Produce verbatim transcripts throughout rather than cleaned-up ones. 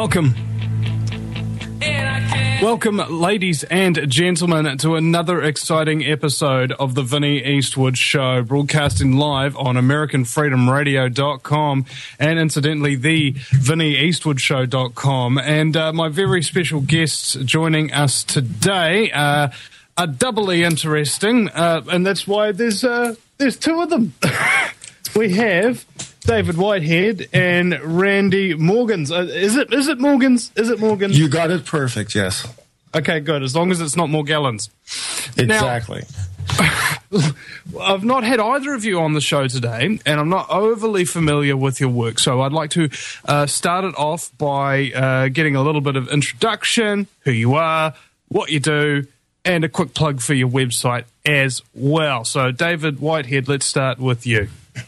Welcome. Welcome, ladies and gentlemen, to another exciting episode of the Vinnie Eastwood Show, broadcasting live on American Freedom Radio dot com and, incidentally, the Vinnie Eastwood Show dot com. And uh, my very special guests joining us today uh, are doubly interesting, uh, and that's why there's uh, there's two of them. We have David Whitehead and Randy Morgans. Uh, is it is it Morgans? Is it Morgans? You got it perfect, yes. Okay, good. As long as it's not Morgellons. Exactly. Now, I've not had either of you on the show today, and I'm not overly familiar with your work, so I'd like to uh, start it off by uh, getting a little bit of introduction, who you are, what you do, and a quick plug for your website as well. So, David Whitehead, let's start with you.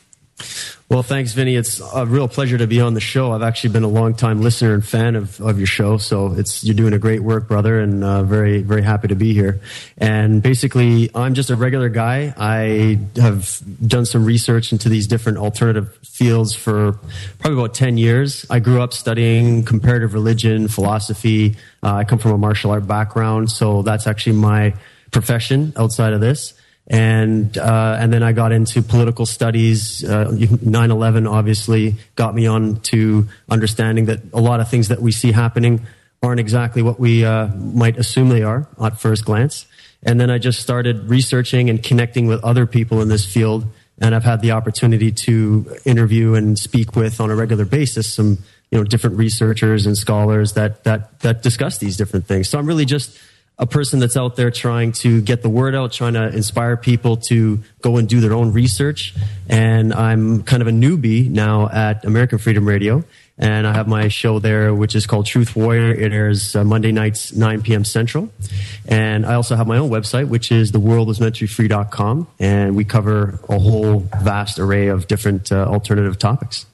Well, thanks, Vinny. It's a real pleasure to be on the show. I've actually been a long-time listener and fan of, of your show, so it's you're doing a great work, brother, and uh, very, very happy to be here. And basically, I'm just a regular guy. I have done some research into these different alternative fields for probably about ten years. I grew up studying comparative religion, philosophy. Uh, I come from a martial art background, so that's actually my profession outside of this. And uh, and then I got into political studies. Uh, nine eleven obviously got me on to understanding that a lot of things that we see happening aren't exactly what we uh, might assume they are at first glance. And then I just started researching and connecting with other people in this field. And I've had the opportunity to interview and speak with on a regular basis some you know different researchers and scholars that that that discuss these different things. So I'm really just a person that's out there trying to get the word out, trying to inspire people to go and do their own research. And I'm kind of a newbie now at American Freedom Radio. And I have my show there, which is called Truth Warrior. It airs uh, Monday nights, nine p.m. Central. And I also have my own website, which is the world was meant to be free dot com. And we cover a whole vast array of different uh, alternative topics.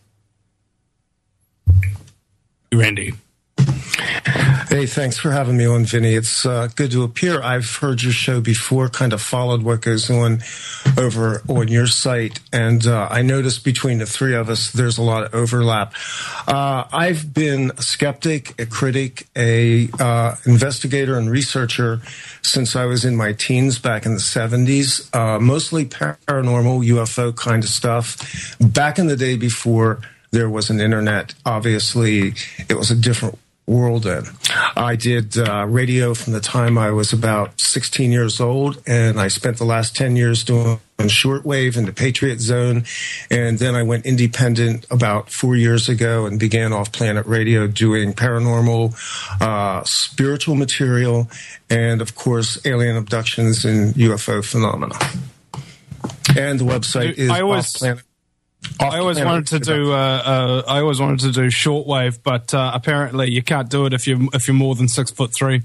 Randy. Hey, thanks for having me on, Vinny. It's uh, good to appear. I've heard your show before, kind of followed what goes on over on your site, and uh, I noticed between the three of us, there's a lot of overlap. Uh, I've been a skeptic, a critic, a uh, investigator and researcher since I was in my teens back in the seventies, uh, mostly paranormal, U F O kind of stuff. Back in the day before there was an internet, obviously, it was a different world in. I did uh, radio from the time I was about sixteen years old, and I spent the last ten years doing shortwave in the Patriot Zone, and then I went independent about four years ago and began Off Planet Radio doing paranormal, uh, spiritual material, and of course alien abductions and U F O phenomena. And the website is I always- Off Planet. I always wanted to do. Uh, uh, I always wanted to do shortwave, but uh, apparently you can't do it if you if you're more than six foot three.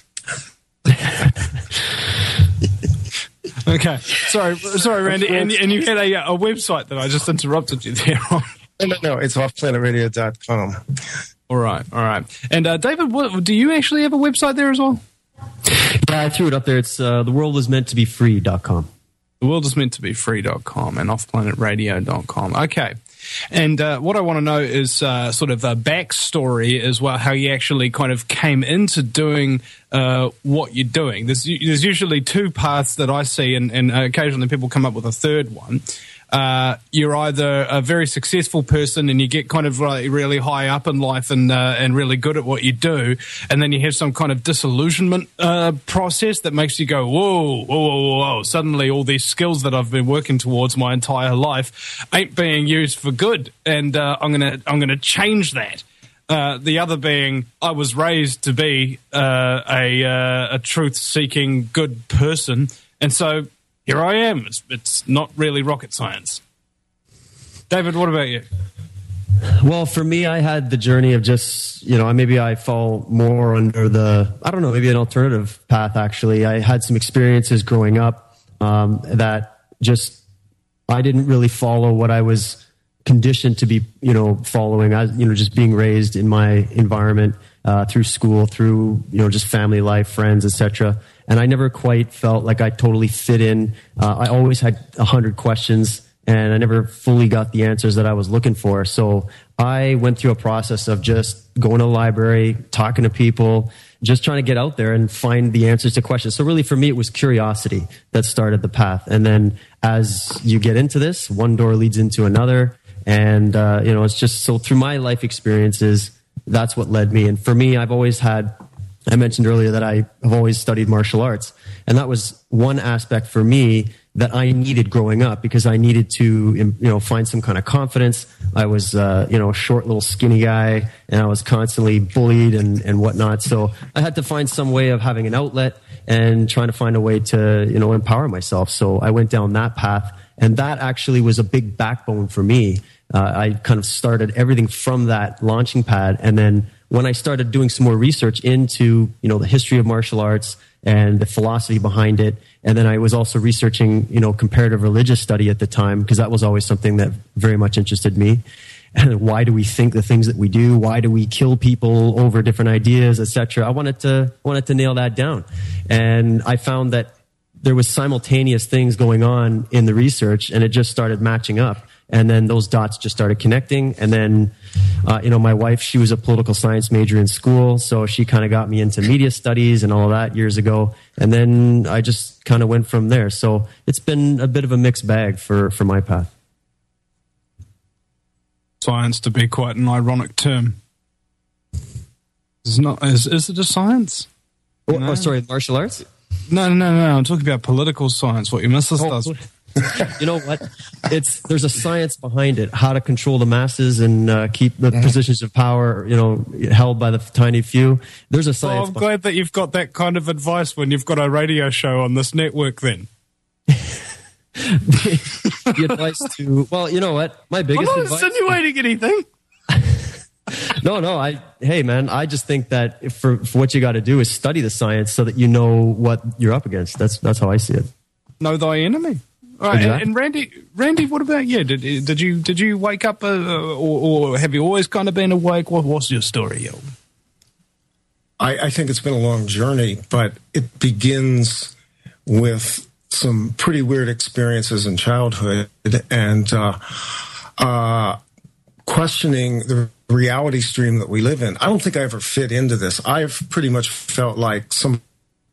Okay, sorry, sorry, Randy, and, and you had a, a website that I just interrupted you there on. No, no, no, it's off planet radio dot com. All right, all right. And uh, David, what, do you actually have a website there as well? Yeah, I threw it up there. It's uh, the world was meant to be free dot com. The world is meant to be free dot com and off planet radio dot com. Okay. And uh, what I want to know is uh, sort of a backstory as well, how you actually kind of came into doing uh, what you're doing. There's, there's usually two paths that I see, and, and occasionally people come up with a third one. Uh, you're either a very successful person and you get kind of really, really high up in life and uh, and really good at what you do, and then you have some kind of disillusionment uh, process that makes you go, whoa, whoa, whoa, whoa, suddenly all these skills that I've been working towards my entire life ain't being used for good, and uh, I'm gonna I'm gonna change that. Uh, the other being, I was raised to be uh, a uh, a truth-seeking good person, and so here I am. It's, it's not really rocket science. David, what about you? Well, for me, I had the journey of just, you know, maybe I fall more under the, I don't know, maybe an alternative path, actually. I had some experiences growing up um, that just, I didn't really follow what I was conditioned to be, you know, following. I, you know, just being raised in my environment uh, through school, through, you know, just family life, friends, et cetera. And I never quite felt like I totally fit in. Uh, I always had a hundred questions, and I never fully got the answers that I was looking for. So I went through a process of just going to the library, talking to people, just trying to get out there and find the answers to questions. So really for me, it was curiosity that started the path. And then as you get into this, one door leads into another. And, uh, you know, it's just so through my life experiences, that's what led me. And for me, I've always had, I mentioned earlier that I have always studied martial arts. And that was one aspect for me that I needed growing up because I needed to, you know, find some kind of confidence. I was, uh, you know, a short little skinny guy and I was constantly bullied and, and whatnot. So I had to find some way of having an outlet and trying to find a way to, you know, empower myself. So I went down that path, and that actually was a big backbone for me. Uh, I kind of started everything from that launching pad. And then when I started doing some more research into, you know, the history of martial arts and the philosophy behind it, and then I was also researching, you know, comparative religious study at the time, because that was always something that very much interested me. And why do we think the things that we do? Why do we kill people over different ideas, et cetera? I wanted to wanted to nail that down, and I found that there was simultaneous things going on in the research, and it just started matching up. And then those dots just started connecting. And then, uh, you know, my wife, she was a political science major in school, so she kind of got me into media studies and all of that years ago. And then I just kind of went from there. So it's been a bit of a mixed bag for, for my path. Science, to be quite an ironic term. Is not is is it a science? Oh, no? oh sorry, martial arts? No, no, no, no. I'm talking about political science. What your missus oh, does. You know what? It's there's a science behind it. How to control the masses and uh, keep the mm-hmm. positions of power, you know, held by the tiny few. There's a science. Well, I'm glad that you've got that kind of advice when you've got a radio show on this network. Then the, the advice to well, you know what? My biggest. I'm not advice, insinuating anything. No, no. I hey, man. I just think that if for, for what you got to do is study the science so that you know what you're up against. That's that's how I see it. Know thy enemy. All right, exactly. And Randy, Randy, what about you? Did did you did you wake up, uh, or, or have you always kind of been awake? What what's your story, yo? I, I think it's been a long journey, but it begins with some pretty weird experiences in childhood and uh, uh, questioning the reality stream that we live in. I don't think I ever fit into this. I've pretty much felt like some.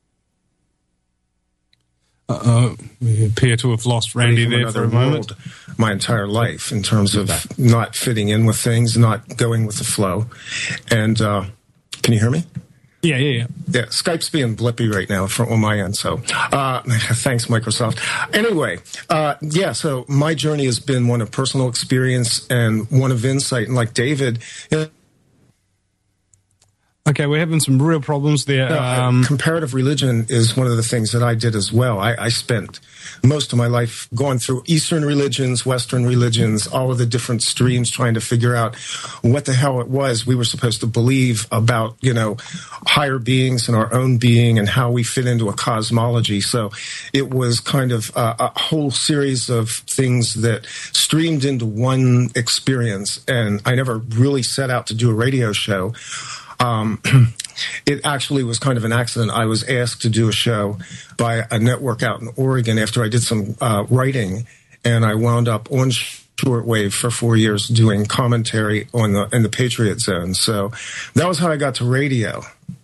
Uh, we appear to have lost Randy there for a moment. My entire life, in terms of not fitting in with things, not going with the flow. And uh, can you hear me? Yeah, yeah, yeah. Yeah, Skype's being blippy right now from on my end, so uh, thanks, Microsoft. Anyway, uh, yeah, so my journey has been one of personal experience and one of insight. And like David, you know, okay, we're having some real problems there. No, um, comparative religion is one of the things that I did as well. I, I spent most of my life going through Eastern religions, Western religions, all of the different streams, trying to figure out what the hell it was we were supposed to believe about, you know, higher beings and our own being and how we fit into a cosmology. So it was kind of a, a whole series of things that streamed into one experience. And I never really set out to do a radio show. Um, it actually was kind of an accident. I was asked to do a show by a network out in Oregon after I did some uh, writing, and I wound up on shortwave for four years doing commentary on the in the Patriot Zone. So that was how I got to radio.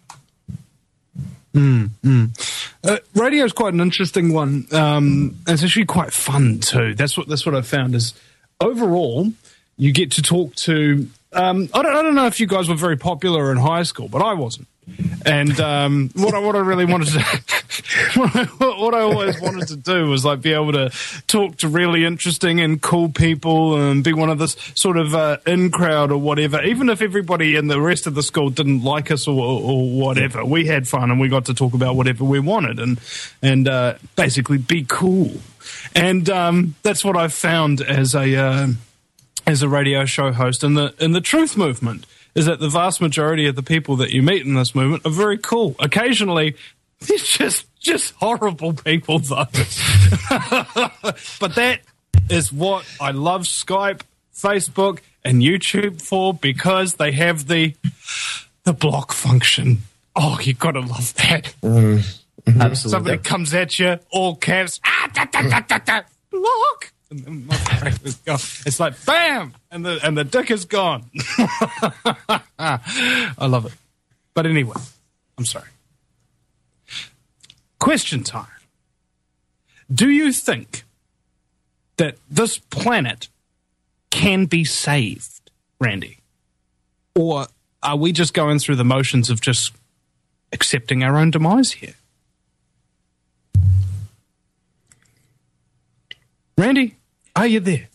Mm, mm. Uh, radio is quite an interesting one. Um, it's actually quite fun too. That's what that's what I found is overall you get to talk to. Um, I don't, I don't know if you guys were very popular in high school, but I wasn't. And um, what I what I really wanted to, what, I, what I always wanted to do was like be able to talk to really interesting and cool people and be one of this sort of uh, in crowd or whatever. Even if everybody in the rest of the school didn't like us or, or whatever, we had fun and we got to talk about whatever we wanted and and uh, basically be cool. And um, that's what I found as a. Uh, as a radio show host in the in the truth movement is that the vast majority of the people that you meet in this movement are very cool. Occasionally, they're just just horrible people, though. But that is what I love Skype, Facebook, and YouTube for, because they have the the block function. Oh, you gotta love that. Mm-hmm. Absolutely. Somebody comes at you, all caps, ah, da, da, da, da, da, block. And then my brain is gone. It's like, bam! And the, and the dick is gone. I love it. But anyway, I'm sorry. Question time. Do you think that this planet can be saved, Randy? Or are we just going through the motions of just accepting our own demise here? Randy, are you there?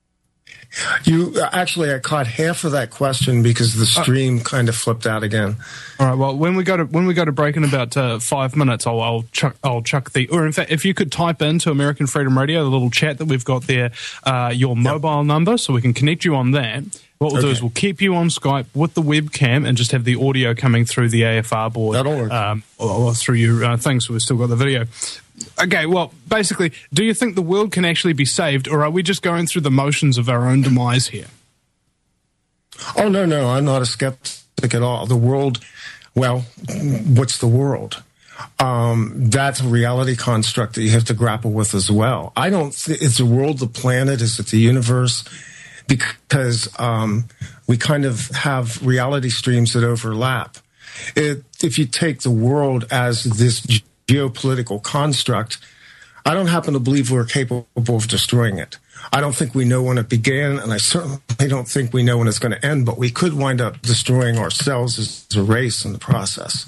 You actually, I caught half of that question because the stream uh, kind of flipped out again. All right. Well, when we go to when we go to break in about uh, five minutes, I'll I'll chuck I'll chuck the. Or in fact, if you could type into American Freedom Radio, the little chat that we've got there, uh, your mobile yep. number, so we can connect you on that. What we'll okay. do is we'll keep you on Skype with the webcam and just have the audio coming through the A F R board. That'll work. Um, or, or through your uh, thing, so we've still got the video. Okay, well, basically, do you think the world can actually be saved, or are we just going through the motions of our own demise here? Oh, no, no, I'm not a skeptic at all. The world, well, what's the world? Um, that's a reality construct that you have to grapple with as well. I don't think it's the world, the planet, is it the universe? Because um, we kind of have reality streams that overlap. It, if you take the world as this geopolitical construct, I don't happen to believe we're capable of destroying it. I don't think we know when it began, and I certainly don't think we know when it's going to end, but we could wind up destroying ourselves as a race in the process.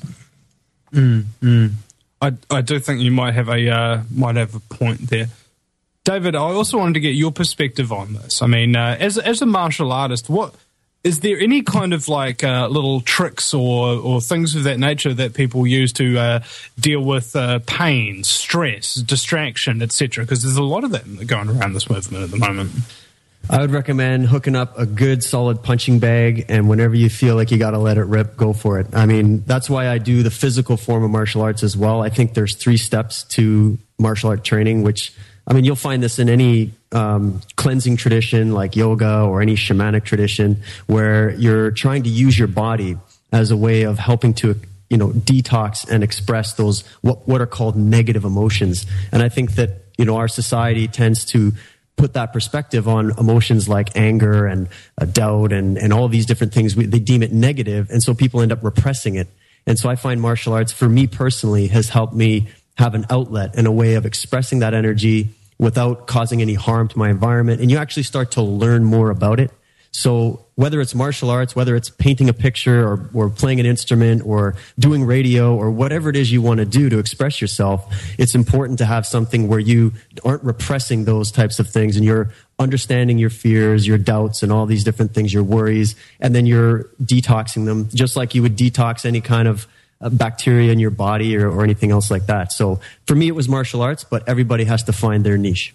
Mm, mm. I, I do think you might have a uh, might have a point there. David, I also wanted to get your perspective on this. I mean, uh, as as a martial artist, what is there any kind of like uh, little tricks or or things of that nature that people use to uh, deal with uh, pain, stress, distraction, et cetera? Because there's a lot of that going around this movement at the moment. I would recommend hooking up a good solid punching bag, and whenever you feel like you got to let it rip, go for it. I mean, that's why I do the physical form of martial arts as well. I think there's three steps to martial art training, which, I mean, you'll find this in any um, cleansing tradition like yoga or any shamanic tradition where you're trying to use your body as a way of helping to, you know, detox and express those what, what are called negative emotions. And I think that, you know, our society tends to put that perspective on emotions like anger and uh, doubt and, and all these different things. We, they deem it negative, and so people end up repressing it. And so I find martial arts, for me personally, has helped me have an outlet and a way of expressing that energy without causing any harm to my environment. And you actually start to learn more about it. So whether it's martial arts, whether it's painting a picture or, or playing an instrument or doing radio or whatever it is you want to do to express yourself, it's important to have something where you aren't repressing those types of things and you're understanding your fears, your doubts, and all these different things, your worries, and then you're detoxing them just like you would detox any kind of uh, bacteria in your body or, or anything else like that. So for me, it was martial arts, but everybody has to find their niche.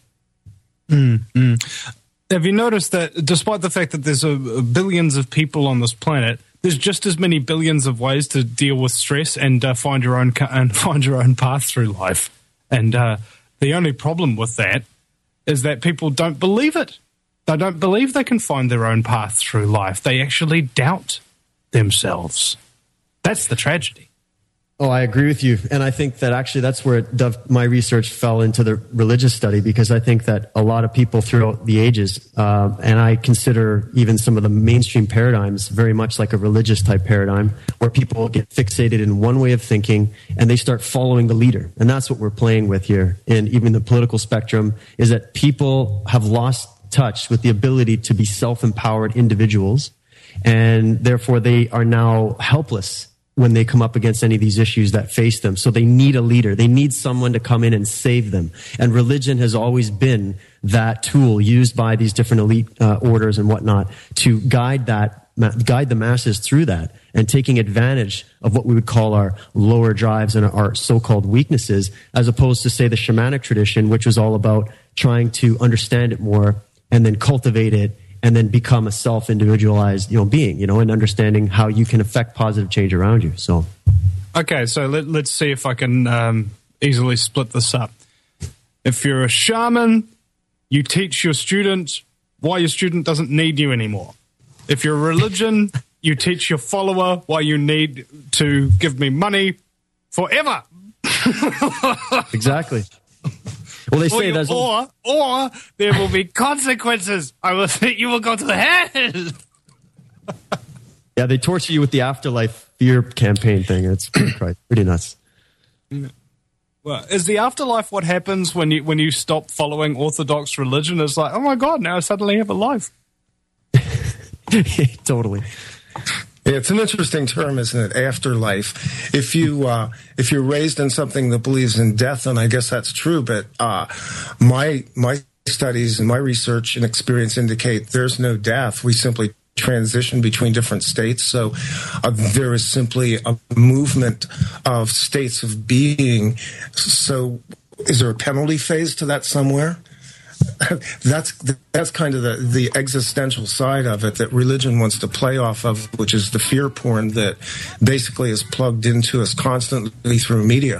Mm-hmm. Have you noticed that despite the fact that there's a, a billions of people on this planet, there's just as many billions of ways to deal with stress and uh, find your own and find your own path through life? And uh, the only problem with that is that people don't believe it. They don't believe they can find their own path through life. They actually doubt themselves. That's the tragedy. Oh, I agree with you. And I think that actually that's where it, my research fell into the religious study, because I think that a lot of people throughout the ages, uh, and I consider even some of the mainstream paradigms very much like a religious type paradigm, where people get fixated in one way of thinking and they start following the leader. And that's what we're playing with here. And even the political spectrum is that people have lost touch with the ability to be self-empowered individuals. And therefore they are now helpless when they come up against any of these issues that face them. So they need a leader. They need someone to come in and save them. And religion has always been that tool used by these different elite uh, orders and whatnot to guide that, guide the masses through that, and taking advantage of what we would call our lower drives and our so-called weaknesses, as opposed to, say, the shamanic tradition, which was all about trying to understand it more and then cultivate it and then become a self-individualized, you know, being, you know, and understanding how you can affect positive change around you. So, okay, so let, let's see if I can um, easily split this up. If you're a shaman, you teach your student why your student doesn't need you anymore. If you're a religion, you teach your follower why you need to give me money forever. Exactly. Well, they or say you, there's or or there will be consequences. I will think you will go to hell. Yeah, they torture you with the afterlife fear campaign thing. It's pretty, pretty nuts. Well, is the afterlife what happens when you when you stop following Orthodox religion? It's like, oh my God, now I suddenly have a life. Totally. Yeah, it's an interesting term, isn't it? Afterlife. If you uh, if you're raised in something that believes in death, then I guess that's true. But uh, my my studies and my research and experience indicate there's no death. We simply transition between different states. So uh, there is simply a movement of states of being. So is there a penalty phase to that somewhere? That's that's kind of the, the existential side of it that religion wants to play off of, which is the fear porn that basically is plugged into us constantly through media.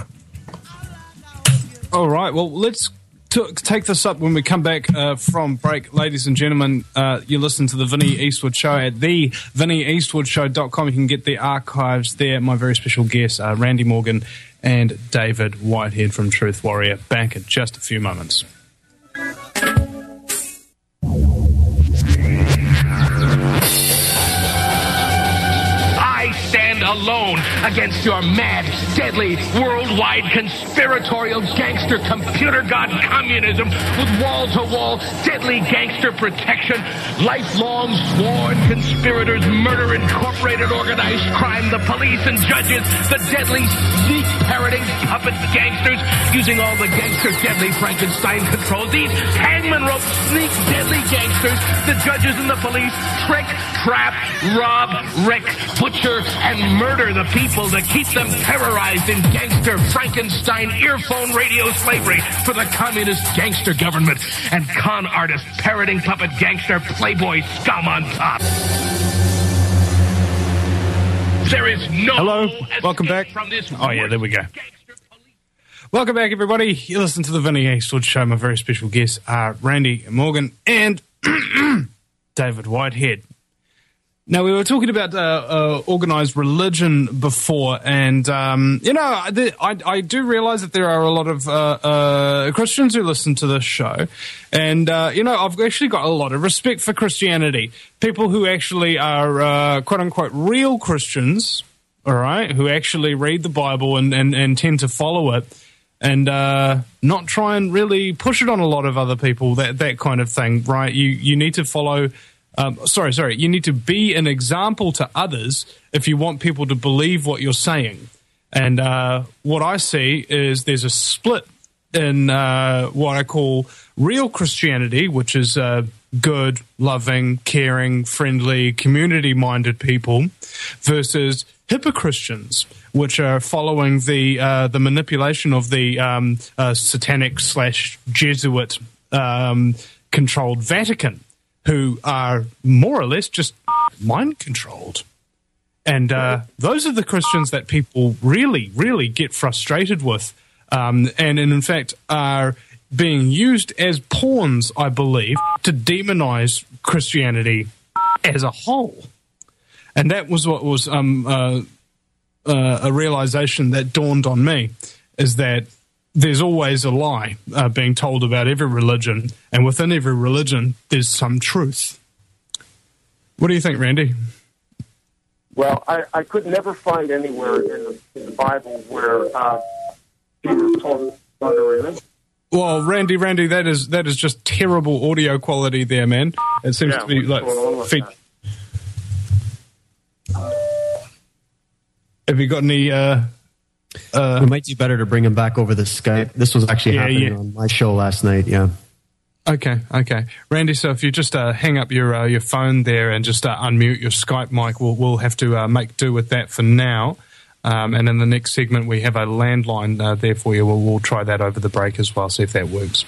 All right. Well, let's t- take this up when we come back uh, from break. Ladies and gentlemen, uh, you listen to the Vinny Eastwood Show at the vinny eastwood show dot com. You can get the archives there. My very special guests are Randy Morgan and David Whitehead from Truth Warrior. Back in just a few moments. I stand alone against your mad, deadly, worldwide, conspiratorial gangster computer god communism with wall-to-wall, deadly gangster protection, lifelong sworn conspirators, murder, incorporated, organized crime, the police and judges, the deadly, sneak parroting puppet gangsters using all the gangster deadly Frankenstein controls. These hangman rope sneak deadly gangsters, the judges and the police trick, trap, rob, wreck, butcher, and murder the people to keep them terrorized in gangster Frankenstein earphone radio slavery for the communist gangster government and con artist parroting puppet gangster playboy scum on top. There is no Hello, welcome back. From this oh yeah, there we go. Welcome back, everybody. You listen to the Vinny Eastwood Show. My very special guests are Randy Morgan and David Whitehead. Now, we were talking about uh, uh, organized religion before, and, um, you know, I, I do realize that there are a lot of uh, uh, Christians who listen to this show, and, uh, you know, I've actually got a lot of respect for Christianity. People who actually are, uh, quote-unquote, real Christians, all right, who actually read the Bible and, and, and tend to follow it, and uh, not try and really push it on a lot of other people, that, that kind of thing, right? You, you need to follow... Um, sorry, sorry. You need to be an example to others if you want people to believe what you're saying. And uh, what I see is there's a split in uh, what I call real Christianity, which is uh, good, loving, caring, friendly, community-minded people, versus hypochristians, which are following the uh, the manipulation of the um, uh, satanic slash Jesuit um, controlled Vatican, who are more or less just mind-controlled. And uh, those are the Christians that people really, really get frustrated with, um, and, and in fact are being used as pawns, I believe, to demonize Christianity as a whole. And that was what was um, uh, uh, a realization that dawned on me, is that there's always a lie uh, being told about every religion, and within every religion, there's some truth. What do you think, Randy? Well, I, I could never find anywhere in the, in the Bible where uh, Jesus told us about a religion. Well, Randy, Randy, that is that is just terrible audio quality there, man. It seems yeah, to be like feet. Have you got any? Uh, uh, we might do better to bring him back over the Skype. This was actually yeah, happening yeah. on my show last night. Yeah. Okay, okay, Randy. So if you just uh, hang up your uh, your phone there and just uh, unmute your Skype mic, we'll we'll have to uh, make do with that for now. Um, and in the next segment, we have a landline uh, there for you. We'll, we'll try that over the break as well, see if that works.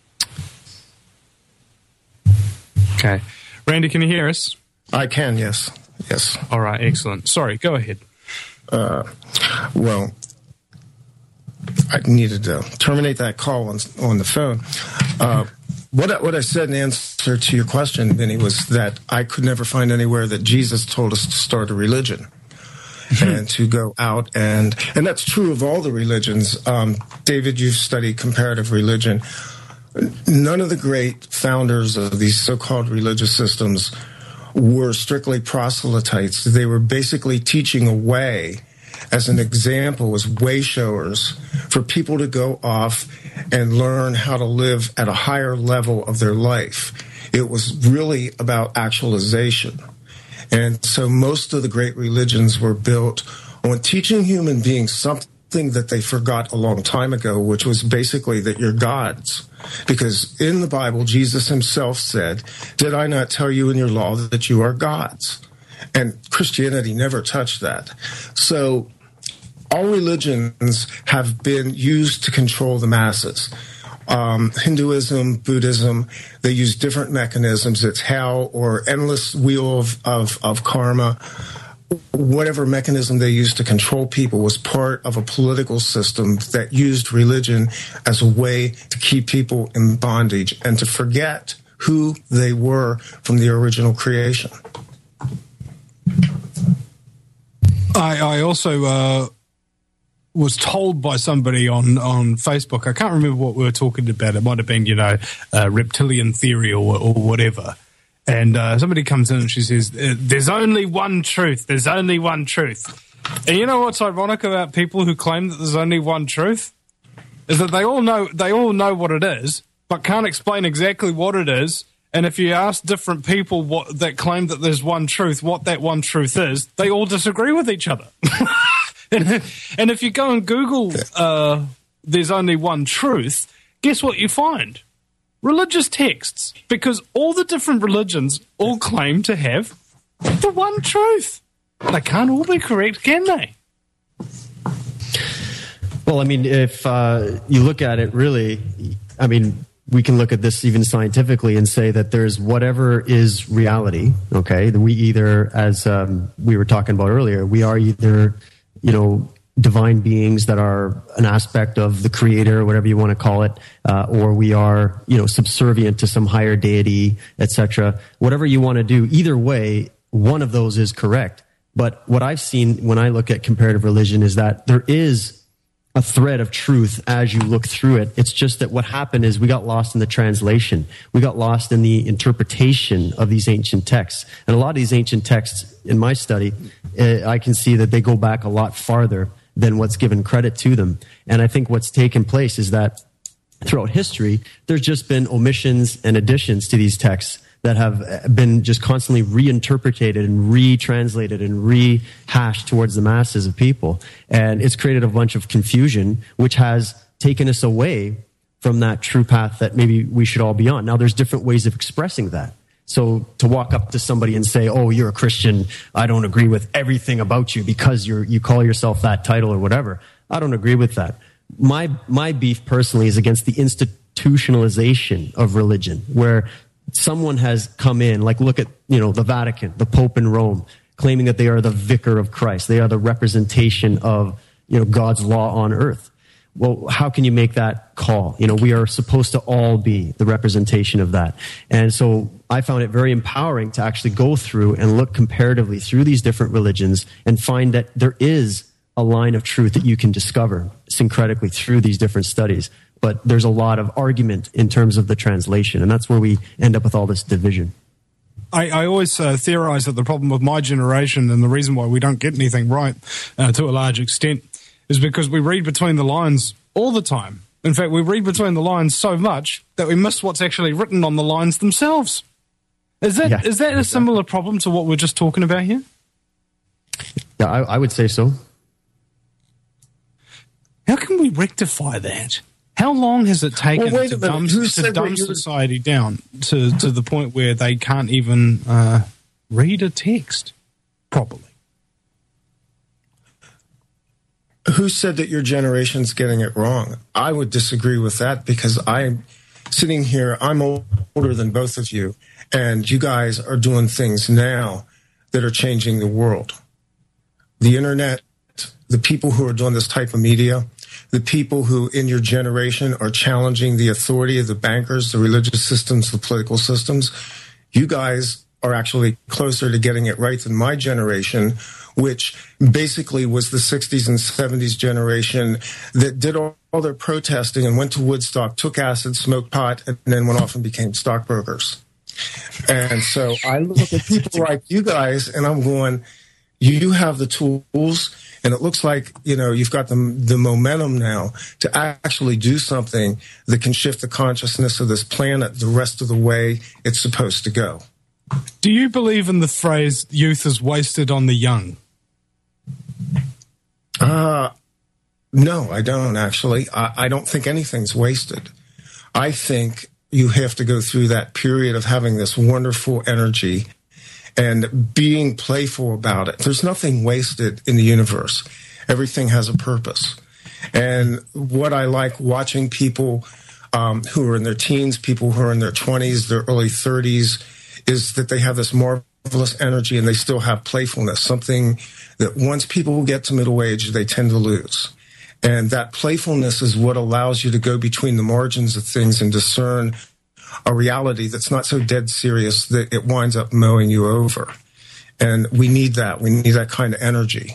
Okay, Randy, can you hear us? I can, yes, yes. All right, excellent. Sorry, go ahead. Uh, well, I needed to terminate that call on on the phone. Uh, What I, what I said in answer to your question, Vinny, was that I could never find anywhere that Jesus told us to start a religion and to go out and and that's true of all the religions. Um, David, you've studied comparative religion. none of the great founders of these so-called religious systems were strictly proselytes. They were basically teaching a way, as an example, as way showers for people to go off and learn how to live at a higher level of their life. It was really about actualization. And so most of the great religions were built on teaching human beings something that they forgot a long time ago, which was basically that you're gods. Because in the Bible, Jesus himself said, "Did I not tell you in your law that you are gods?" And Christianity never touched that. So all religions have been used to control the masses. Um, Hinduism, Buddhism, they use different mechanisms. It's hell or endless wheel of, of, of karma. Whatever mechanism they used to control people was part of a political system that used religion as a way to keep people in bondage and to forget who they were from the original creation. I, I also uh, was told by somebody on, on Facebook, I can't remember what we were talking about. It might have been, you know, uh, reptilian theory or, or whatever. And uh, somebody comes in and she says, "There's only one truth. There's only one truth." And you know what's ironic about people who claim that there's only one truth? Is that they all know they all know what it is, but can't explain exactly what it is. And if you ask different people what that claim that there's one truth, what that one truth is, they all disagree with each other. and, and if you go and Google uh, "there's only one truth," guess what you find? Religious texts, because all the different religions all claim to have the one truth. They can't all be correct, can they? Well, I mean, if uh, you look at it really, I mean, we can look at this even scientifically and say that there's whatever is reality, okay? We either, as um, we were talking about earlier, we are either, you know, divine beings that are an aspect of the creator, whatever you want to call it, uh, or we are, you know, subservient to some higher deity, et cetera. Whatever you want to do, either way, one of those is correct. But what I've seen when I look at comparative religion is that there is a thread of truth as you look through it. It's just that what happened is we got lost in the translation. We got lost in the interpretation of these ancient texts. And a lot of these ancient texts, in my study, uh, I can see that they go back a lot farther than what's given credit to them. And I think what's taken place is that throughout history, there's just been omissions and additions to these texts that have been just constantly reinterpreted and retranslated and rehashed towards the masses of people. And it's created a bunch of confusion, which has taken us away from that true path that maybe we should all be on. Now, there's different ways of expressing that. So to walk up to somebody and say, "Oh, you're a Christian, I don't agree with everything about you because you're, you call yourself that title or whatever," I don't agree with that. My, my beef personally is against the institutionalization of religion, where someone has come in, like look at, you know, the Vatican, the Pope in Rome, claiming that they are the vicar of Christ. They are the representation of, you know, God's law on earth. Well, how can you make that call? You know, we are supposed to all be the representation of that. And so I found it very empowering to actually go through and look comparatively through these different religions and find that there is a line of truth that you can discover syncretically through these different studies. But there's a lot of argument in terms of the translation, and that's where we end up with all this division. I, I always uh, theorize that the problem with my generation and the reason why we don't get anything right uh, to a large extent is because we read between the lines all the time. In fact, we read between the lines so much that we miss what's actually written on the lines themselves. Is that yeah, is that a similar problem to what we're just talking about here? Yeah, I, I would say so. How can we rectify that? How long has it taken well, to dumb, to dumb society down to, to the point where they can't even uh, read a text properly? Who said that your generation's getting it wrong? I would disagree with that because I'm sitting here, I'm older than both of you, and you guys are doing things now that are changing the world. The internet, the people who are doing this type of media, the people who in your generation are challenging the authority of the bankers, the religious systems, the political systems, you guys are actually closer to getting it right than my generation, which basically was the sixties and seventies generation that did all all their protesting and went to Woodstock, took acid, smoked pot, and then went off and became stockbrokers. And so I look at people like you guys, and I'm going, you have the tools, and it looks like, you know, you've got the, the momentum now to actually do something that can shift the consciousness of this planet the rest of the way it's supposed to go. Do you believe in the phrase, youth is wasted on the young? Uh, no, I don't, actually. I, I don't think anything's wasted. I think you have to go through that period of having this wonderful energy and being playful about it. There's nothing wasted in the universe. Everything has a purpose. And what I like watching people um, who are in their teens, people who are in their twenties, their early thirties, is that they have this marvelous energy and they still have playfulness, something that once people get to middle age, they tend to lose. And that playfulness is what allows you to go between the margins of things and discern a reality that's not so dead serious that it winds up mowing you over. And we need that. We need that kind of energy.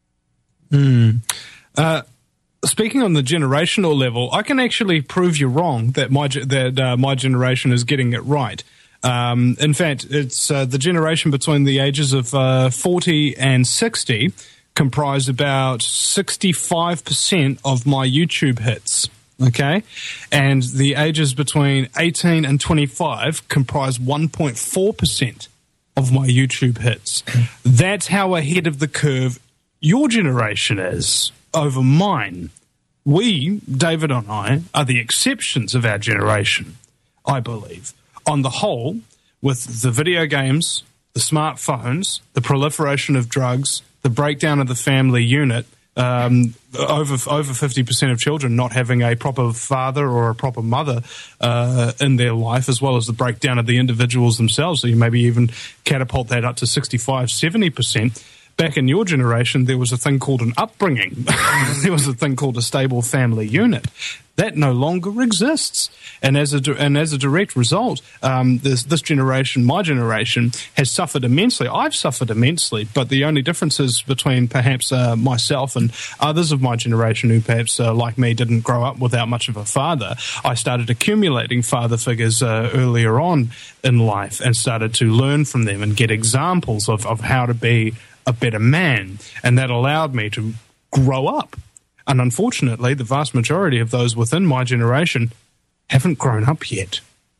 Mm. Uh, speaking on the generational level, I can actually prove you wrong that my that uh, my generation is getting it right. Um, in fact, it's uh, the generation between the ages of uh, forty and sixty comprised about sixty-five percent of my YouTube hits. Okay, and the ages between eighteen and twenty-five comprise one point four percent of my YouTube hits. That's how ahead of the curve your generation is over mine. We, David and I, are the exceptions of our generation, I believe. On the whole, with the video games, the smartphones, the proliferation of drugs, the breakdown of the family unit, Um, over over fifty percent of children not having a proper father or a proper mother uh, in their life, as well as the breakdown of the individuals themselves. So you maybe even catapult that up to sixty-five, seventy percent. Back in your generation, there was a thing called an upbringing. There was a thing called a stable family unit. That no longer exists. And as a, and as a direct result, um, this, this generation, my generation, has suffered immensely. I've suffered immensely, but the only difference is between perhaps uh, myself and others of my generation who perhaps, uh, like me, didn't grow up without much of a father. I started accumulating father figures uh, earlier on in life and started to learn from them and get examples of, of how to be a better man. And that allowed me to grow up. And unfortunately, the vast majority of those within my generation haven't grown up yet.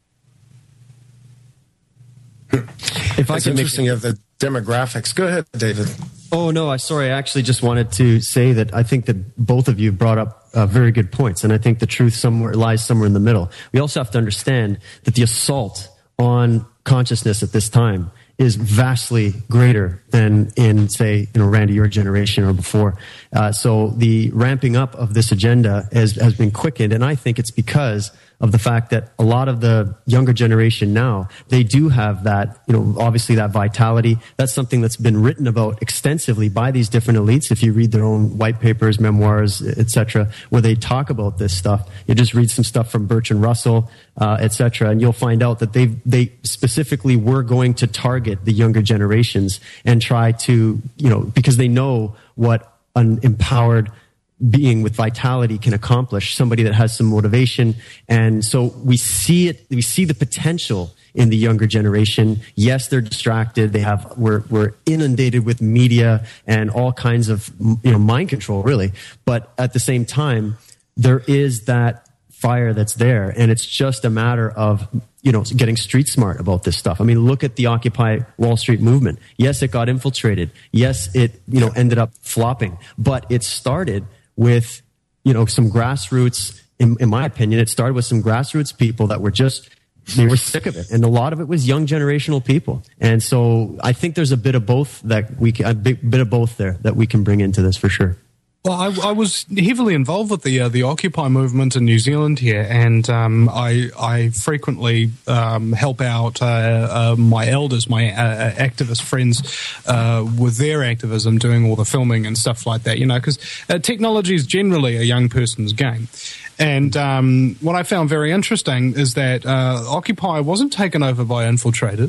If I it's can interesting make... of the demographics. Go ahead, David. Oh, no, I sorry. I actually just wanted to say that I think that both of you brought up uh, very good points, and I think the truth somewhere lies somewhere in the middle. We also have to understand that the assault on consciousness at this time is vastly greater than in, say, you know, Randy, your generation or before. Uh, so the ramping up of this agenda has, has been quickened, and I think it's because of the fact that a lot of the younger generation now, they do have that, you know, obviously that vitality. That's something that's been written about extensively by these different elites. If you read their own white papers, memoirs, et cetera, where they talk about this stuff, you just read some stuff from Bertrand Russell, uh, et cetera, and you'll find out that they they specifically were going to target the younger generations and try to, you know, because they know what an empowered being with vitality can accomplish, somebody that has some motivation. And so we see it, we see the potential in the younger generation. Yes, they're distracted. They have, we're, we're inundated with media and all kinds of, you know, mind control, really. But at the same time, there is that fire that's there. And it's just a matter of, you know, getting street smart about this stuff. I mean, look at the Occupy Wall Street movement. Yes, it got infiltrated. Yes, it, you know, ended up flopping, but it started with, you know, some grassroots, in, in my opinion, it started with some grassroots people that were just, they were sick of it. And a lot of it was young generational people. And so I think there's a bit of both that we can, a big bit of both there that we can bring into this for sure. Well, I, I was heavily involved with the uh, the Occupy movement in New Zealand here, and um, I I frequently um, help out uh, uh, my elders, my uh, activist friends, uh, with their activism, doing all the filming and stuff like that. You know, because uh, technology is generally a young person's game. And um, what I found very interesting is that uh, Occupy wasn't taken over by infiltrators.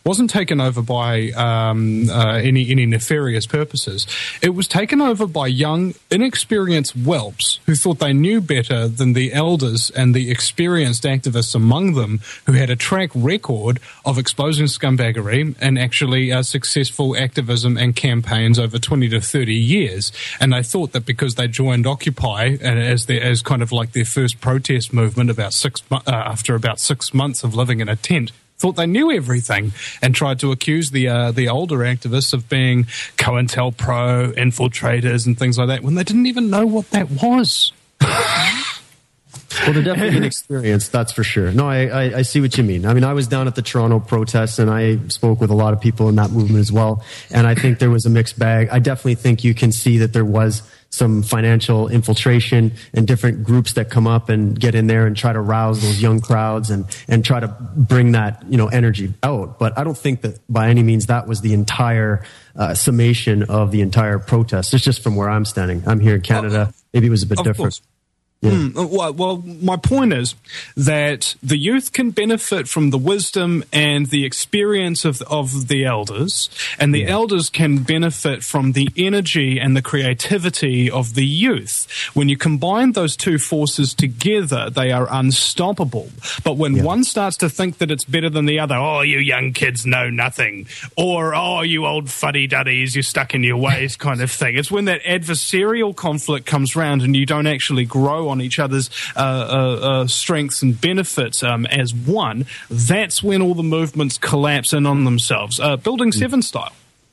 wasn't taken over by um, uh, any any nefarious purposes. It was taken over by young, inexperienced whelps who thought they knew better than the elders and the experienced activists among them, who had a track record of exposing scumbaggery and actually uh, successful activism and campaigns over twenty to thirty years. And they thought that because they joined Occupy and as their, as kind of like their first protest movement about six uh, after about six months of living in a tent, thought they knew everything and tried to accuse the uh, the older activists of being COINTELPRO infiltrators and things like that when they didn't even know what that was. Well, they're definitely inexperienced, that's for sure. No, I, I, I see what you mean. I mean, I was down at the Toronto protests, and I spoke with a lot of people in that movement as well, and I think there was a mixed bag. I definitely think you can see that there was some financial infiltration and different groups that come up and get in there and try to rouse those young crowds and, and try to bring that, you know, energy out. But I don't think that by any means that was the entire uh, summation of the entire protest. It's just from where I'm standing. I'm here in Canada. Maybe it was a bit of different. Course. Yeah. Mm, well, well, my point is that the youth can benefit from the wisdom and the experience of of the elders, and the yeah. elders can benefit from the energy and the creativity of the youth. When you combine those two forces together, they are unstoppable. But when yeah. one starts to think that it's better than the other, oh, you young kids know nothing, or oh, you old fuddy-duddies, you're stuck in your ways kind of thing. It's when that adversarial conflict comes round and you don't actually grow on on each other's uh, uh, uh, strengths and benefits um, as one, that's when all the movements collapse in on themselves. Uh, Building seven style.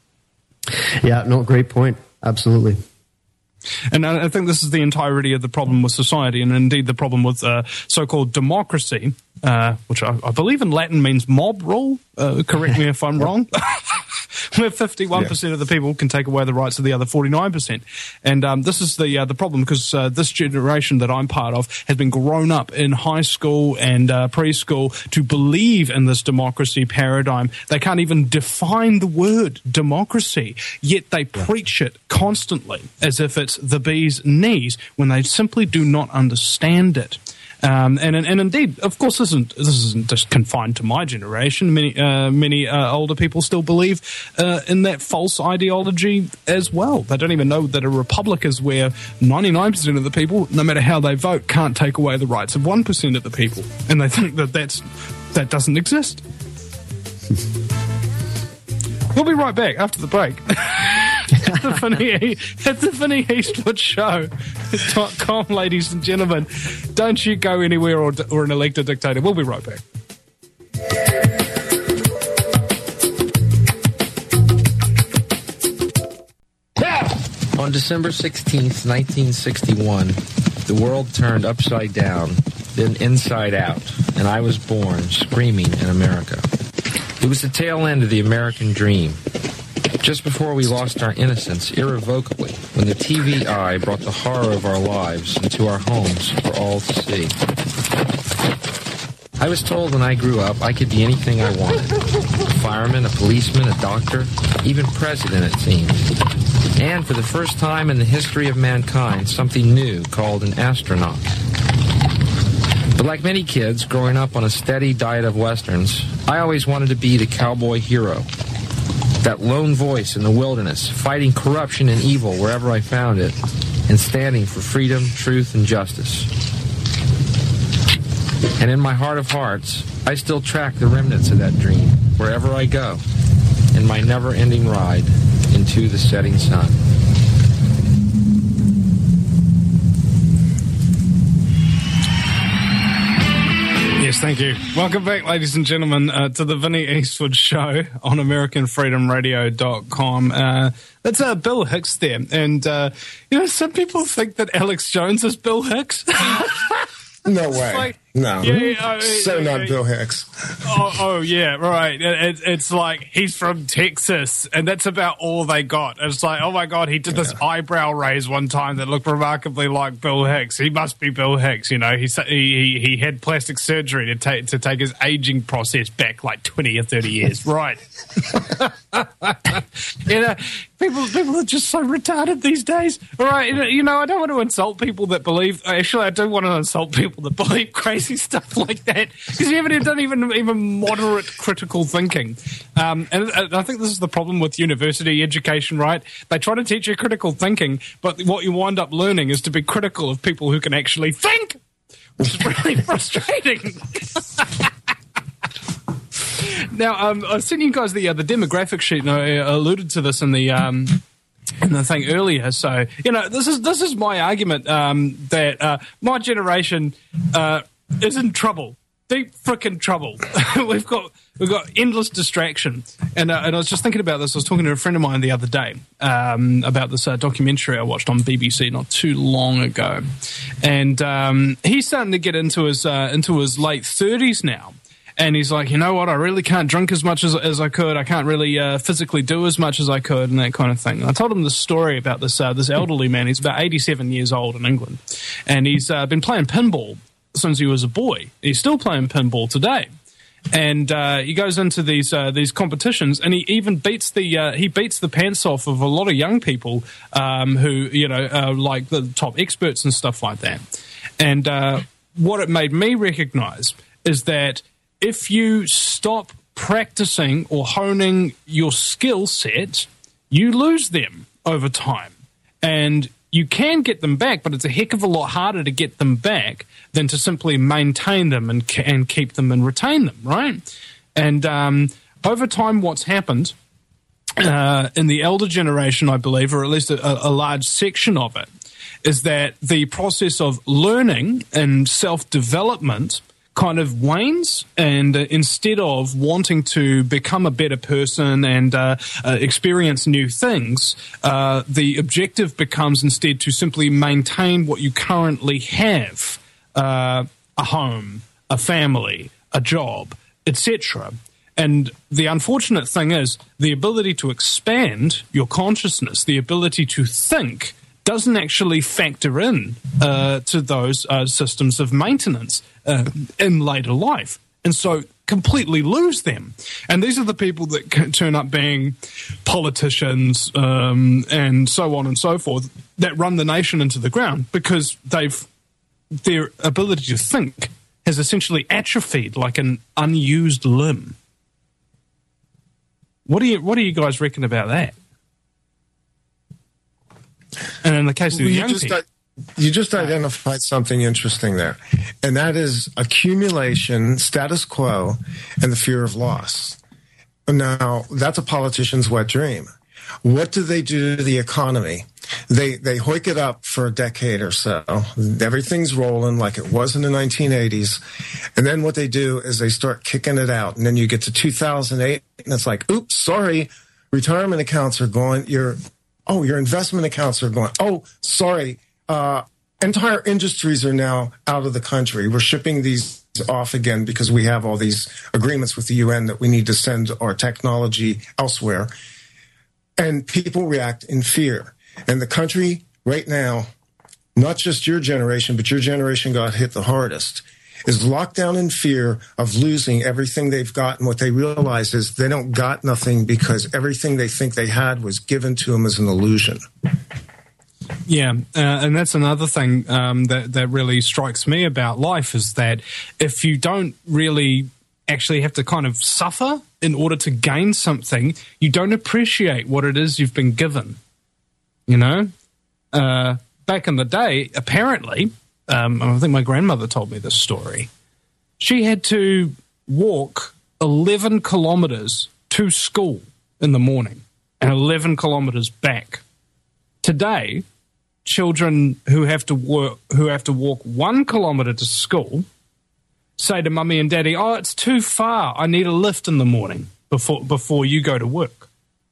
Yeah, no, great point. Absolutely. And I think this is the entirety of the problem with society, and indeed the problem with uh, so-called democracy, uh, which I, I believe in Latin means mob rule. Uh, correct me if I'm wrong. Where fifty-one percent yeah. of the people can take away the rights of the other forty-nine percent. And um, this is the uh, the problem, because uh, this generation that I'm part of has been grown up in high school and uh, preschool to believe in this democracy paradigm. They can't even define the word democracy, yet they yeah. preach it constantly as if it's the bee's knees when they simply do not understand it. Um, and, and indeed, of course, this isn't, this isn't just confined to my generation. Many uh, many uh, older people still believe uh, in that false ideology as well. They don't even know that a republic is where ninety-nine percent of the people, no matter how they vote, can't take away the rights of one percent of the people. And they think that that's, that doesn't exist. We'll be right back after the break. At the Vinny, at the Vinny Eastwood Show dot com, ladies and gentlemen. Don't you go anywhere or, or an elected dictator. We'll be right back. On December sixteenth, nineteen sixty-one, the world turned upside down, then inside out, and I was born screaming in America. It was the tail end of the American dream. Just before we lost our innocence irrevocably, when the T V eye brought the horror of our lives into our homes for all to see. I was told when I grew up I could be anything I wanted. A fireman, a policeman, a doctor, even president, it seemed. And for the first time in the history of mankind, something new called an astronaut. But like many kids growing up on a steady diet of Westerns, I always wanted to be the cowboy hero. That lone voice in the wilderness, fighting corruption and evil wherever I found it, and standing for freedom, truth, and justice. And in my heart of hearts, I still track the remnants of that dream wherever I go, in my never-ending ride into the setting sun. Yes, thank you. Welcome back, ladies and gentlemen, uh, to the Vinny Eastwood Show on American Freedom Radio dot com. Uh, that's uh, Bill Hicks there. And, uh, you know, some people think that Alex Jones is Bill Hicks. No way. Like, no. Yeah, yeah, so uh, not uh, Bill Hicks. oh, oh, yeah, right. It, it, it's like he's from Texas, and that's about all they got. It's like, oh, my God, he did this yeah. eyebrow raise one time that looked remarkably like Bill Hicks. He must be Bill Hicks, you know. He he, he had plastic surgery to take to take his aging process back like twenty or thirty years. Right. You know, people people are just so retarded these days. All right, you know, I don't want to insult people that believe. Actually, I do want to insult people that believe crazy stuff like that because you haven't done even even moderate critical thinking. Um, and, and I think this is the problem with university education, right? They try to teach you critical thinking, but what you wind up learning is to be critical of people who can actually think, which is really frustrating. Now, um, I sent you guys the uh, the demographic sheet, and I alluded to this in the um, in the thing earlier. So, you know, this is this is my argument um, that uh, my generation uh, is in trouble, deep frickin' trouble. we've got we've got endless distraction, and uh, and I was just thinking about this. I was talking to a friend of mine the other day um, about this uh, documentary I watched on B B C not too long ago, and um, he's starting to get into his uh, into his late thirties now. And he's like, you know what, I really can't drink as much as, as I could. I can't really uh, physically do as much as I could and that kind of thing. And I told him this story about this uh, this elderly man. He's about eighty-seven years old in England. And he's uh, been playing pinball since he was a boy. He's still playing pinball today. And uh, he goes into these uh, these competitions, and he even beats the uh, he beats the pants off of a lot of young people um, who, you know, are like the top experts and stuff like that. And uh, what it made me recognize is that if you stop practicing or honing your skill set, you lose them over time. And you can get them back, but it's a heck of a lot harder to get them back than to simply maintain them and and keep them and retain them, right? And um, over time, what's happened uh, in the elder generation, I believe, or at least a, a large section of it, is that the process of learning and self-development kind of wanes, and uh, instead of wanting to become a better person and uh, uh, experience new things, uh, the objective becomes instead to simply maintain what you currently have, uh, a home, a family, a job, et cetera. And the unfortunate thing is the ability to expand your consciousness, the ability to think, doesn't actually factor in uh, to those uh, systems of maintenance uh, in later life. And so completely lose them. And these are the people that can turn up being politicians um, and so on and so forth that run the nation into the ground because they've their ability to think has essentially atrophied like an unused limb. What do you what do you guys reckon about that? And in the case of the you young just, people, you just identified something interesting there, and that is accumulation, status quo, and the fear of loss. Now, that's a politician's wet dream. What do they do to the economy? They they hoik it up for a decade or so. Everything's rolling like it was in the nineteen eighties. And then what they do is they start kicking it out. And then you get to two thousand eight, and it's like, oops, sorry, retirement accounts are going. Your Oh, your investment accounts are going. Oh, sorry. Uh, entire industries are now out of the country. We're shipping these off again because we have all these agreements with the U N that we need to send our technology elsewhere. And people react in fear. And the country right now, not just your generation, but your generation got hit the hardest, is locked down in fear of losing everything they've got. And what they realize is they don't got nothing because everything they think they had was given to them as an illusion. Yeah, uh, and that's another thing um, that, that really strikes me about life is that if you don't really actually have to kind of suffer in order to gain something, you don't appreciate what it is you've been given. You know? Uh, back in the day, apparently... Um, I think my grandmother told me this story. She had to walk eleven kilometers to school in the morning and eleven kilometers back. Today, children who have to work, who have to walk one kilometer to school say to mummy and daddy, "Oh, it's too far. I need a lift in the morning before before you go to work."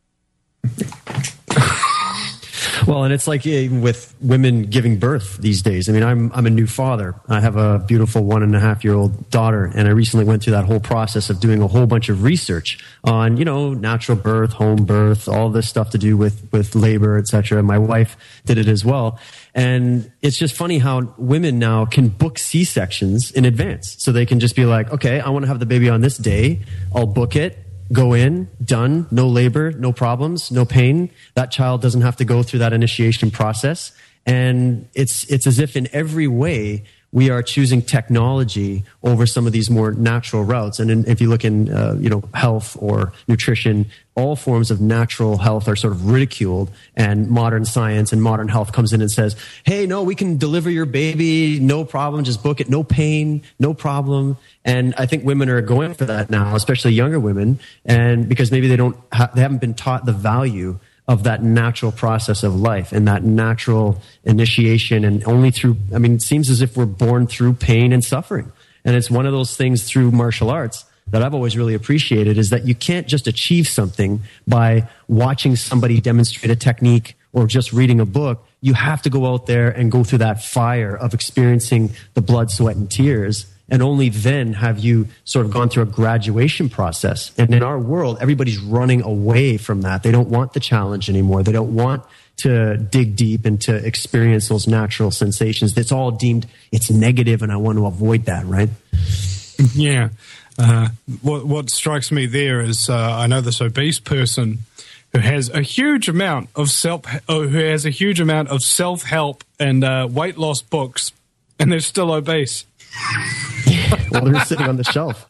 Well, and it's like with women giving birth these days. I mean, I'm I'm a new father. I have a beautiful one and a half year old daughter, and I recently went through that whole process of doing a whole bunch of research on, you know, natural birth, home birth, all this stuff to do with with labor, et cetera. My wife did it as well, and it's just funny how women now can book C-sections in advance, so they can just be like, okay, I want to have the baby on this day. I'll book it. go in, done, no labor, no problems, no pain. That child doesn't have to go through that initiation process. And it's, it's as if in every way we are choosing technology over some of these more natural routes. And in, if you look in, uh, you know, health or nutrition, all forms of natural health are sort of ridiculed, and modern science and modern health comes in and says, hey, no, we can deliver your baby, no problem, just book it, no pain, no problem. And I think women are going for that now, especially younger women, and because maybe they don't, ha- they haven't been taught the value of that natural process of life and that natural initiation, and only through, I mean, it seems as if we're born through pain and suffering. And it's one of those things through martial arts that I've always really appreciated, is that you can't just achieve something by watching somebody demonstrate a technique or just reading a book. You have to go out there and go through that fire of experiencing the blood, sweat, and tears. And only then have you sort of gone through a graduation process. And in our world, everybody's running away from that. They don't want the challenge anymore. They don't want to dig deep and to experience those natural sensations. It's all deemed, it's negative, and I want to avoid that, right? Yeah. Uh, what, what strikes me there is uh, I know this obese person who has a huge amount of self, oh, who has a huge amount of self-help and uh, weight loss books, and they're still obese. Well, they're sitting on the shelf.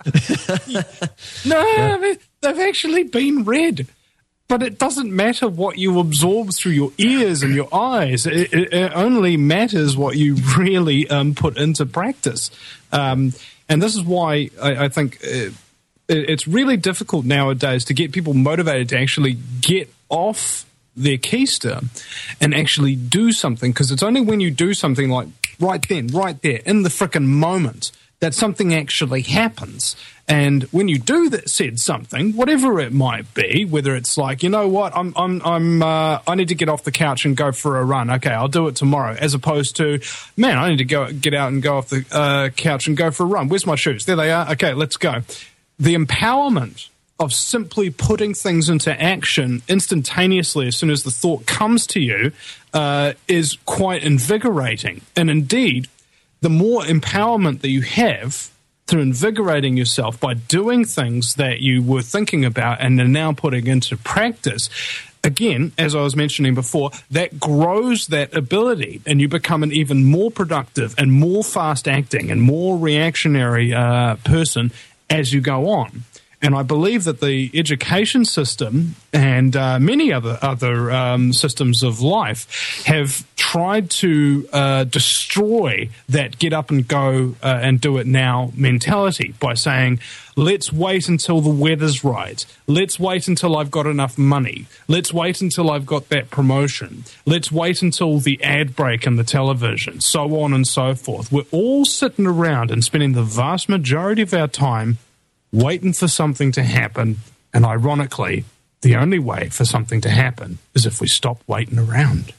No, yeah. they, they've actually been read. But it doesn't matter what you absorb through your ears and your eyes. It, it, it only matters what you really um, put into practice. Um, and this is why I, I think it, it's really difficult nowadays to get people motivated to actually get off their keister and actually do something, because it's only when you do something like right then, right there, in the frickin' moment, that something actually happens. And when you do that said something, whatever it might be, whether it's like, you know what, I'm, I'm, I'm, uh, I need to get off the couch and go for a run. Okay, I'll do it tomorrow. As opposed to, man, I need to go get out and go off the uh, couch and go for a run. Where's my shoes? There they are. Okay, let's go. The empowerment of simply putting things into action instantaneously as soon as the thought comes to you uh, is quite invigorating. And indeed, the more empowerment that you have through invigorating yourself by doing things that you were thinking about and are now putting into practice, again, as I was mentioning before, that grows that ability, and you become an even more productive and more fast-acting and more reactionary uh, person as you go on. And I believe that the education system and uh, many other other um, systems of life have tried to uh, destroy that get up and go uh, and do it now mentality by saying, let's wait until the weather's right. Let's wait until I've got enough money. Let's wait until I've got that promotion. Let's wait until the ad break in the television, so on and so forth. We're all sitting around and spending the vast majority of our time waiting for something to happen, and ironically, the only way for something to happen is if we stop waiting around.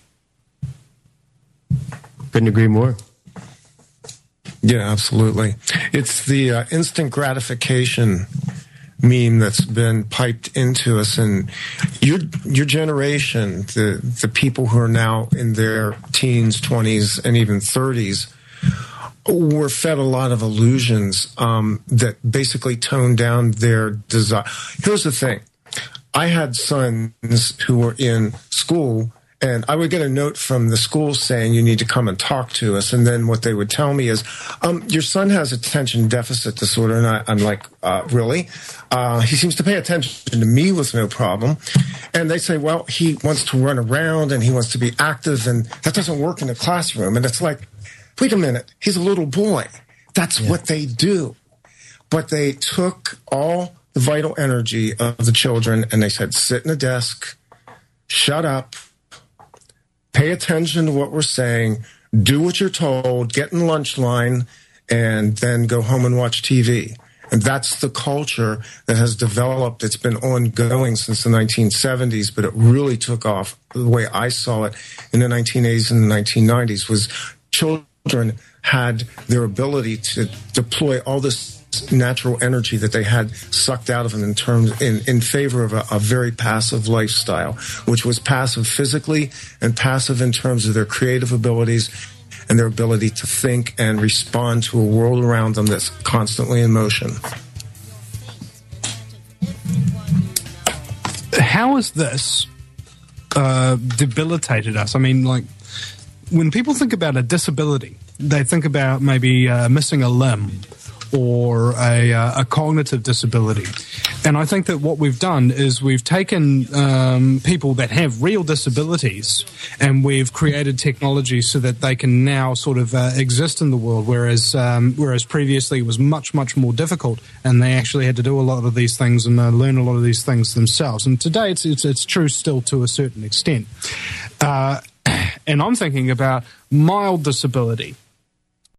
Couldn't agree more. Yeah, absolutely. It's the uh, instant gratification meme that's been piped into us, and your your generation, the the people who are now in their teens, twenties, and even thirties, were fed a lot of illusions um, that basically toned down their desire. Here's the thing. I had sons who were in school, and I would get a note from the school saying, you need to come and talk to us. And then what they would tell me is, um, your son has attention deficit disorder. And I, I'm like, uh, really? Uh, he seems to pay attention to me with no problem. And they say, well, he wants to run around and he wants to be active, and that doesn't work in the classroom. And it's like, wait a minute, he's a little boy. That's yeah. what they do. But they took all the vital energy of the children and they said, sit in a desk, shut up, pay attention to what we're saying, do what you're told, get in lunch line, and then go home and watch T V. And that's the culture that has developed. It's been ongoing since the nineteen seventies, but it really took off. The way I saw it in the nineteen eighties and the nineteen nineties was children had their ability to deploy all this natural energy that they had sucked out of them in terms in, in favor of a, a very passive lifestyle, which was passive physically and passive in terms of their creative abilities and their ability to think and respond to a world around them that's constantly in motion. how has this uh, debilitated us? I mean, like, when people think about a disability, they think about maybe uh, missing a limb or a, uh, a cognitive disability. And I think that what we've done is we've taken um, people that have real disabilities and we've created technology so that they can now sort of uh, exist in the world, whereas um, whereas previously it was much, much more difficult and they actually had to do a lot of these things and uh, learn a lot of these things themselves. And today it's, it's, it's true still to a certain extent. Uh, and I'm thinking about mild disability.